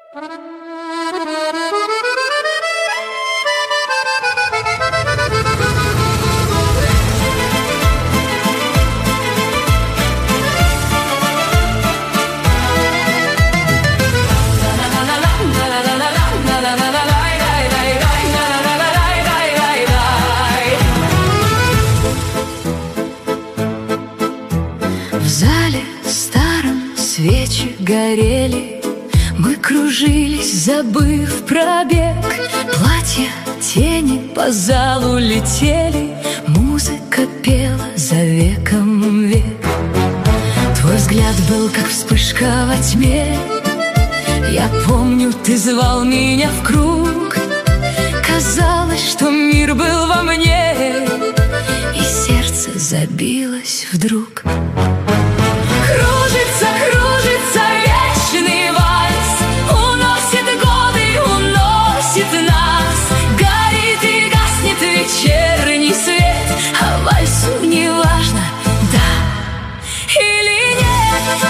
В зале старом свечи горели, мы кружились, забыв про бег. Платья, тени по залу летели, музыка пела за веком век. Твой взгляд был, как вспышка во тьме. Я помню, ты звал меня в круг. Казалось, что мир был во мне, и сердце забилось вдруг. Кружится, кружится вечный вальс, уносит годы, уносит нас. Горит и гаснет вечерний свет, а вальсу не важно, да или нет.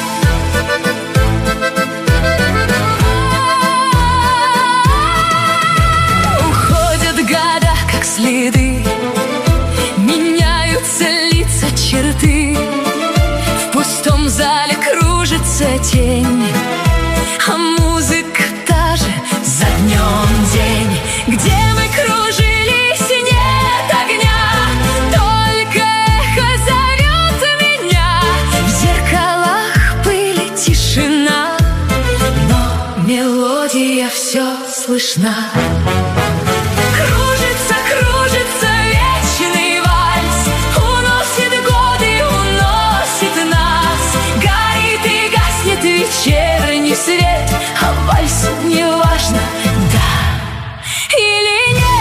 Уходят года, как следы, меняются лица, черты. В пустом зале кружится тень, а музыка та же за днем день. Где мы кружились, нет огня, только эхо зовет меня. В зеркалах пыль и тишина, но мелодия все слышна. Кружится, кружится вечный вальс, уносит годы, уносит нас. Горит и гаснет вечерний свет, а вальсу не важно, да или нет.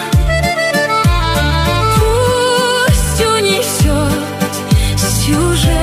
Сюжет